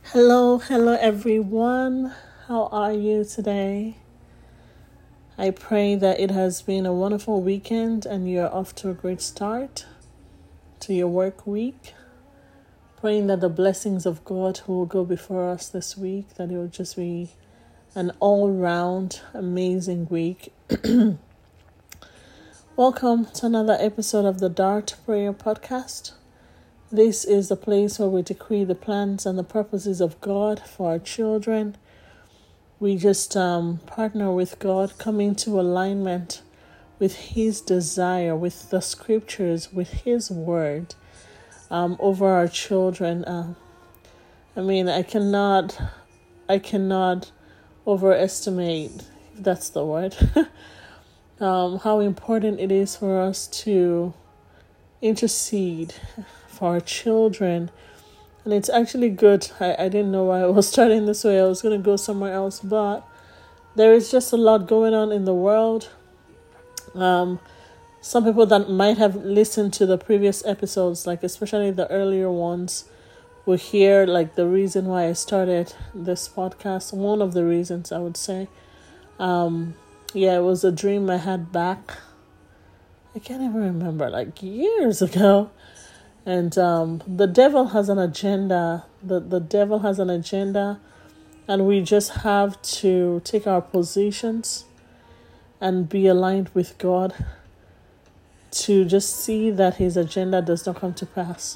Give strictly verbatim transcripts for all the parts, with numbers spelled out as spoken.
Hello, hello everyone. How are you today? I pray that it has been a wonderful weekend and you're off to a great start to your work week. Praying that the blessings of God will go before us this week, that it will just be an all-round amazing week. Welcome to another episode of the Dart Prayer Podcast. This is the place where we decree the plans and the purposes of God for our children. We just um, partner with God, come into alignment with His desire, with the scriptures, with His word um, over our children. Uh, I mean, I cannot, I cannot overestimate, if that's the word, um, how important it is for us to intercede for our children. And it's actually good. I, I didn't know why I was starting this way. I was going to go somewhere else, but there is just a lot going on in the world. Um, some people that might have listened to the previous episodes, like especially the earlier ones, will hear like the reason why I started this podcast. One of the reasons, I would say. Um, yeah, it was a dream I had back. I can't even remember, like years ago. And um, the devil has an agenda. The, the devil has an agenda. And we just have to take our positions and be aligned with God to just see that his agenda does not come to pass.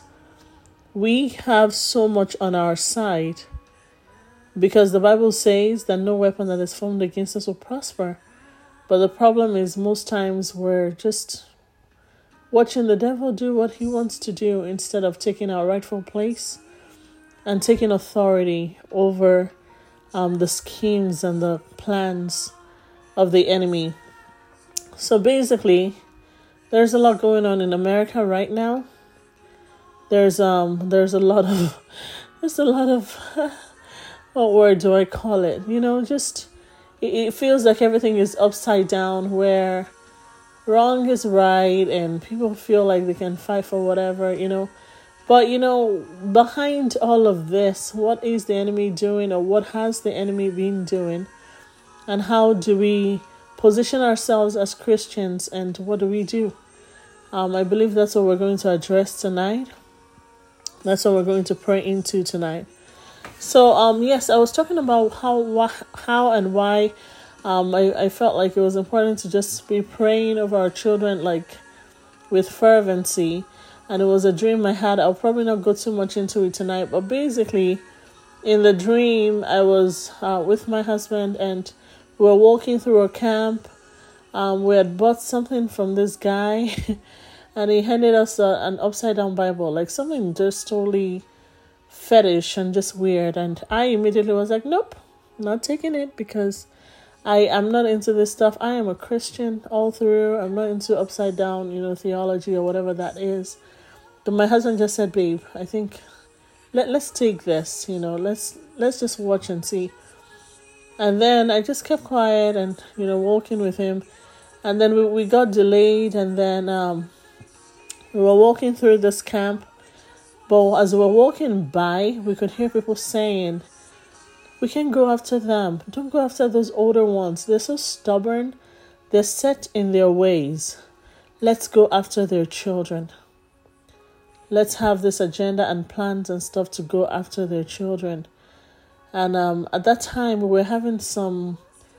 We have so much on our side because the Bible says that no weapon that is formed against us will prosper. But the problem is most times we're just watching the devil do what he wants to do instead of taking our rightful place and taking authority over um, the schemes and the plans of the enemy. So basically, there's a lot going on in America right now. There's um there's a lot of there's a lot of what word do I call it? You know, just it, it feels like everything is upside down where wrong is right and people feel like they can fight for whatever, you know. But, you know, behind all of this, what is the enemy doing, or what has the enemy been doing? And how do we position ourselves as Christians, and what do we do? Um, I believe that's what we're going to address tonight. That's what we're going to pray into tonight. So, um, yes, I was talking about how, wh- how and why Um, I, I felt like it was important to just be praying over our children, like, with fervency. And it was a dream I had. I'll probably not go too much into it tonight. But basically, in the dream, I was uh, with my husband and we were walking through a camp. Um, we had bought something from this guy and he handed us a, an upside-down Bible, like something just totally fetish and just weird. And I immediately was like, nope, not taking it because I am not into this stuff. I am a Christian all through. I'm not into upside down, you know, theology or whatever that is. But my husband just said, babe, I think let, let's take this, you know, let's let's just watch and see. And then I just kept quiet and, you know, walking with him. And then we, we got delayed and then um, we were walking through this camp. But as we were walking by, we could hear people saying, we can go after them. Don't go after those older ones. They're so stubborn. They're set in their ways. Let's go after their children. Let's have this agenda and plans and stuff to go after their children. And um, at that time, we were having some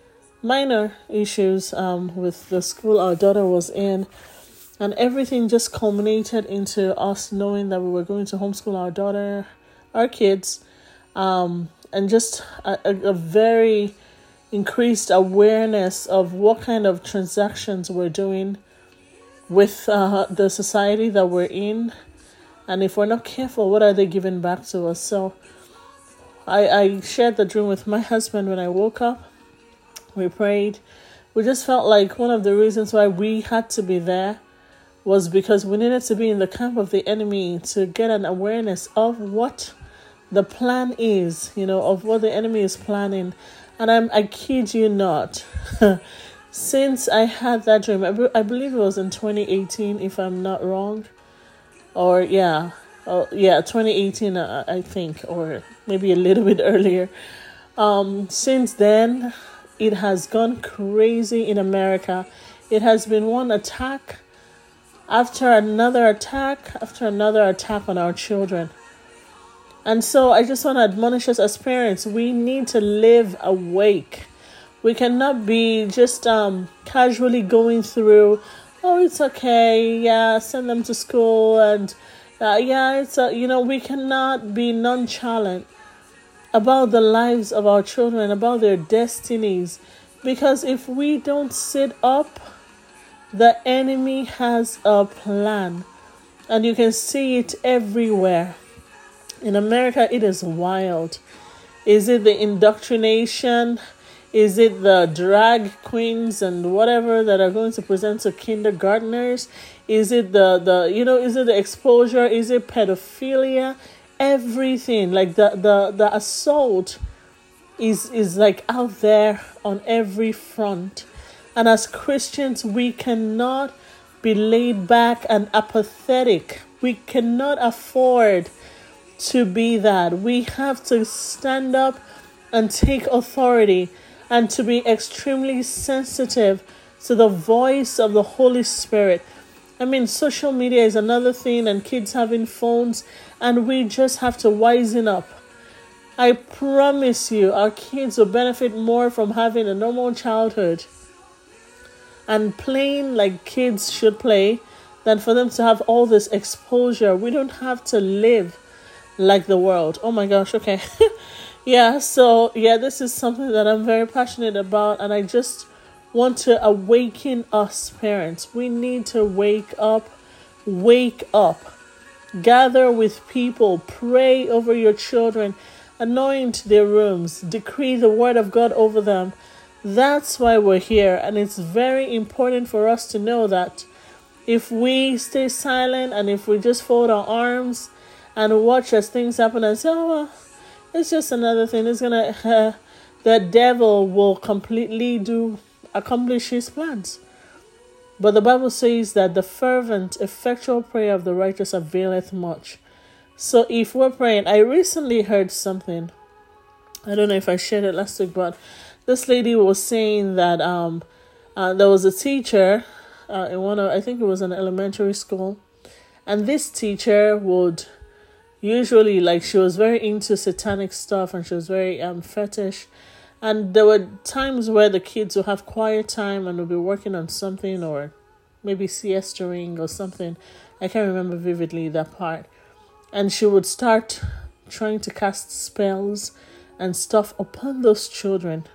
minor issues um, with the school our daughter was in. And everything just culminated into us knowing that we were going to homeschool our daughter, our kids. Um... And just a, a, a very increased awareness of what kind of transactions we're doing with uh, the society that we're in. And if we're not careful, what are they giving back to us? So I, I shared the dream with my husband when I woke up. We prayed. We just felt like one of the reasons why we had to be there was because we needed to be in the camp of the enemy to get an awareness of what the plan is, you know, of what the enemy is planning. And I'm, I kid you not, since I had that dream, I, be, I believe it was in twenty eighteen, if I'm not wrong, or yeah, Oh yeah, twenty eighteen, uh, I think, or maybe a little bit earlier. Um, since then, it has gone crazy in America. It has been one attack after another attack after another attack on our children. And so I just want to admonish us as parents, we need to live awake. We cannot be just um, casually going through, oh, it's okay, yeah, send them to school, and uh, yeah, it's, uh, you know, we cannot be nonchalant about the lives of our children, about their destinies. Because if we don't sit up, the enemy has a plan. And you can see it everywhere. In America, it is wild. Is it the indoctrination? Is it the drag queens and whatever that are going to present to kindergartners? Is it the, the you know, is it the exposure? Is it pedophilia? Everything. Like the, the, the assault is, is like out there on every front. And as Christians, we cannot be laid back and apathetic. We cannot afford to be that. We have to stand up and take authority and to be extremely sensitive to the voice of the Holy Spirit. I mean, social media is another thing, and kids having phones, and we just have to wisen up. I promise you, our kids will benefit more from having a normal childhood and playing like kids should play than for them to have all this exposure. We don't have to live like the world. Oh my gosh, okay. yeah, so yeah, this is something that I'm very passionate about, and I just want to awaken us parents. We need to wake up, wake up, gather with people, pray over your children, anoint their rooms, decree the word of God over them. That's why we're here, and it's very important for us to know that if we stay silent and if we just fold our arms and watch as things happen and say, oh, well, it's just another thing, it's gonna, uh, the devil will completely do, accomplish his plans. But the Bible says that the fervent, effectual prayer of the righteous availeth much. So if we're praying, I recently heard something, I don't know if I shared it last week, but this lady was saying that um, uh, there was a teacher uh, in one of, I think it was an elementary school, and this teacher would usually, like, she was very into satanic stuff, and she was very um fetish, and there were times where the kids would have quiet time and would be working on something, or maybe siestaing or something. I can't remember vividly that part. And she would start trying to cast spells and stuff upon those children.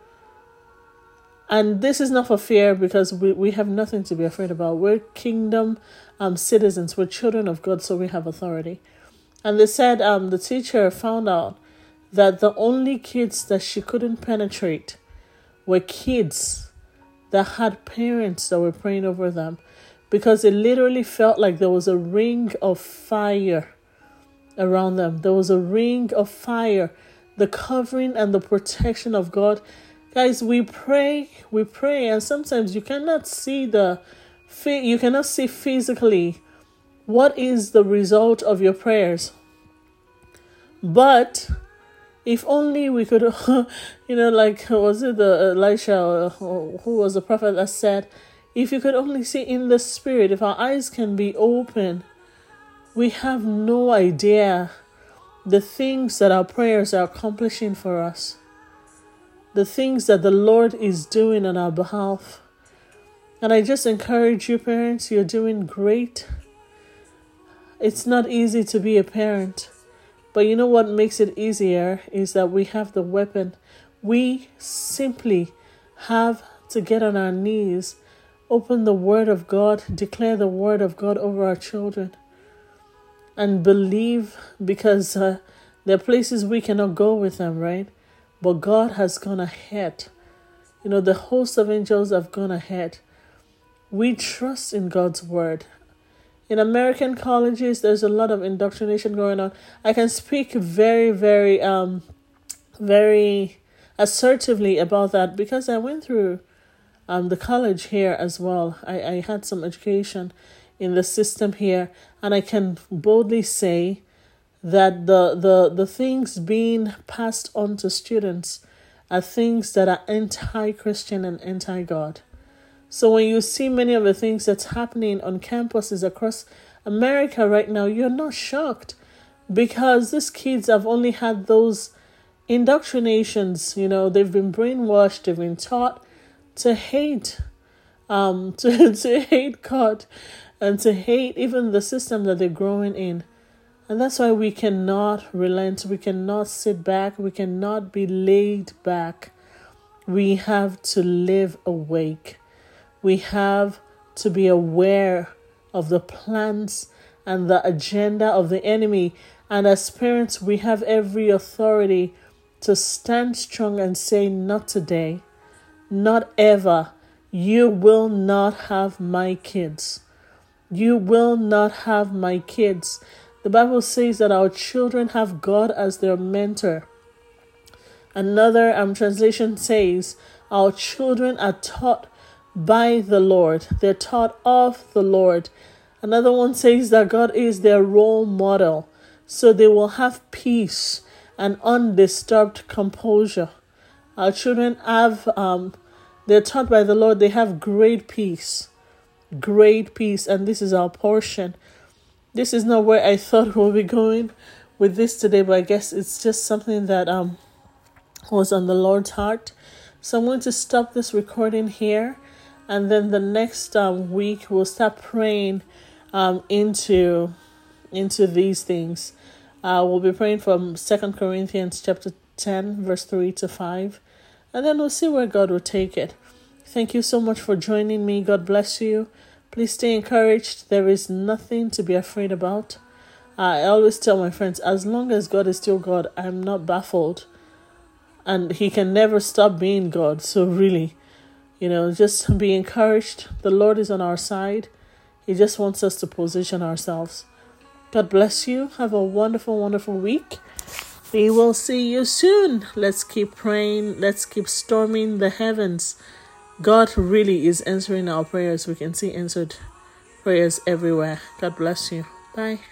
And this is not for fear, because we, we have nothing to be afraid about. We're kingdom um citizens. We're children of God, so we have authority. And they said um the teacher found out that the only kids that she couldn't penetrate were kids that had parents that were praying over them, because it literally felt like there was a ring of fire around them. There was a ring of fire, the covering and the protection of God. Guys, we pray, we pray, and sometimes you cannot see the, you cannot see physically what is the result of your prayers. But if only we could, you know, like, was it the Elisha, who was the prophet that said, if you could only see in the spirit, if our eyes can be open, we have no idea the things that our prayers are accomplishing for us, the things that the Lord is doing on our behalf. And I just encourage you, parents, you're doing great. It's not easy to be a parent, but you know what makes it easier is that we have the weapon. We simply have to get on our knees, open the Word of God, declare the Word of God over our children, and believe, because uh, there are places we cannot go with them, right? But God has gone ahead. You know, the host of angels have gone ahead. We trust in God's Word. In American colleges, there's a lot of indoctrination going on. I can speak very, very, um, very assertively about that because I went through um the college here as well. I, I had some education in the system here, and I can boldly say that the the the things being passed on to students are things that are anti-Christian and anti-God. So when you see many of the things that's happening on campuses across America right now, you're not shocked, because these kids have only had those indoctrinations. You know, they've been brainwashed, they've been taught to hate, um, to to hate God, and to hate even the system that they're growing in. And that's why we cannot relent, we cannot sit back, we cannot be laid back. We have to live awake. We have to be aware of the plans and the agenda of the enemy. And as parents, we have every authority to stand strong and say, not today, not ever. You will not have my kids. You will not have my kids. The Bible says that our children have God as their mentor. Another um, translation says our children are taught by the Lord. They're taught of the Lord. Another one says that God is their role model. So they will have peace and undisturbed composure. Our children have, um, they're taught by the Lord. They have great peace. Great peace. And this is our portion. This is not where I thought we'll be going with this today, but I guess it's just something that um was on the Lord's heart. So I'm going to stop this recording here, and then the next um, week we'll start praying um into into these things. Uh, we'll be praying from Second Corinthians chapter ten, verse three to five, and then we'll see where God will take it. Thank you so much for joining me. God bless you. Please stay encouraged. There is nothing to be afraid about. I always tell my friends, as long as God is still God, I'm not baffled. And he can never stop being God. So really, you know, just be encouraged. The Lord is on our side. He just wants us to position ourselves. God bless you. Have a wonderful, wonderful week. We will see you soon. Let's keep praying. Let's keep storming the heavens. God really is answering our prayers. We can see answered prayers everywhere. God bless you. Bye.